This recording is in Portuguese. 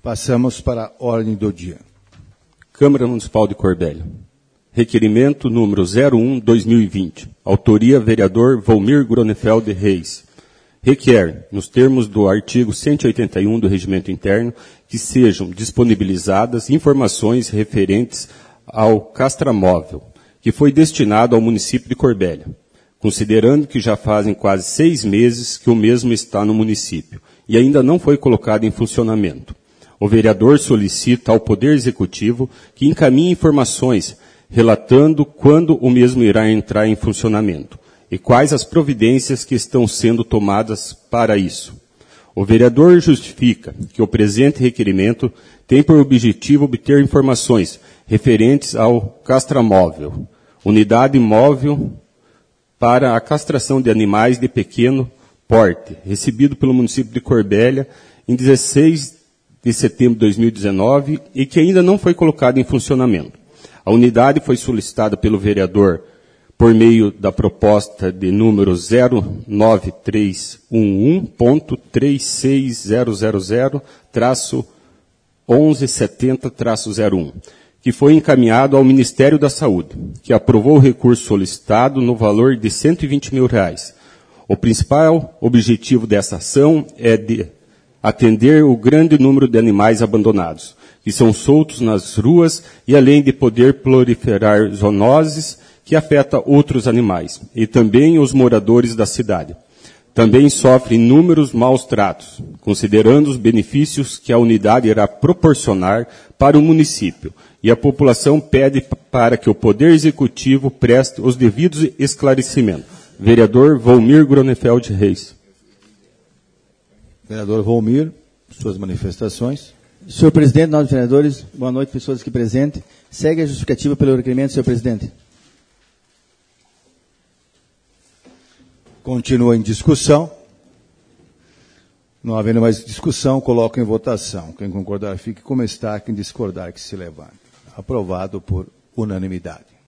Passamos para a ordem do dia. Câmara Municipal de Corbélia. Requerimento número 01/2020. Autoria, vereador Volmir Gronefeld Reis. Requer, nos termos do artigo 181 do Regimento Interno, que sejam disponibilizadas informações referentes ao castramóvel, que foi destinado ao município de Corbélia, considerando que já fazem quase 6 meses que o mesmo está no município e ainda não foi colocado em funcionamento. O vereador solicita ao Poder Executivo que encaminhe informações relatando quando o mesmo irá entrar em funcionamento e quais as providências que estão sendo tomadas para isso. O vereador justifica que o presente requerimento tem por objetivo obter informações referentes ao castramóvel, unidade móvel para a castração de animais de pequeno porte, recebido pelo município de Corbélia em 16 de setembro de 2019 e que ainda não foi colocado em funcionamento. A unidade foi solicitada pelo vereador por meio da proposta de número 09311.36000-1170-01, que foi encaminhado ao Ministério da Saúde, que aprovou o recurso solicitado no valor de R$120 mil. O principal objetivo dessa ação é de atender o grande número de animais abandonados, que são soltos nas ruas e além de poder proliferar zoonoses que afeta outros animais, e também os moradores da cidade. Também sofrem inúmeros maus tratos, considerando os benefícios que a unidade irá proporcionar para o município, e a população pede para que o Poder Executivo preste os devidos esclarecimentos. Vereador Volmir Gronefeld Reis. Vereador Volmir, suas manifestações. Senhor presidente, nós vereadores, boa noite, pessoas aqui presentes. Segue a justificativa pelo requerimento, senhor presidente. Continua em discussão. Não havendo mais discussão, coloco em votação. Quem concordar, fique como está. Quem discordar, que se levante. Aprovado por unanimidade.